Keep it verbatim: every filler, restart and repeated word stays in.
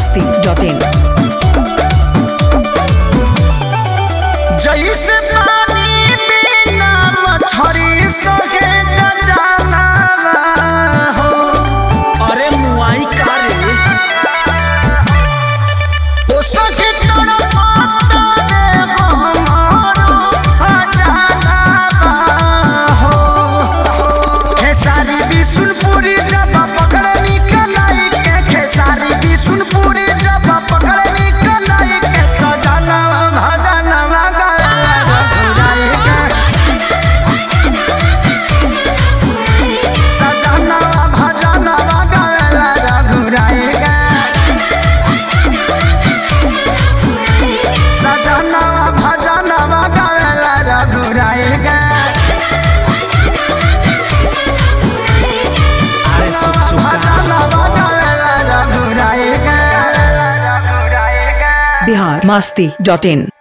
masti dot in. जैसे पानी बिना मछरी सके न जाना हो। अरे मुआई का रे ओ सके तड़पाता रे हमारो खजाना हो। खेसारी बिशुनपुरी जब पकड़नी कलाई के, खेसारी बिशुनपुरी जब पकड़नी कलाई के, सजना भजना Bihar masti dot in.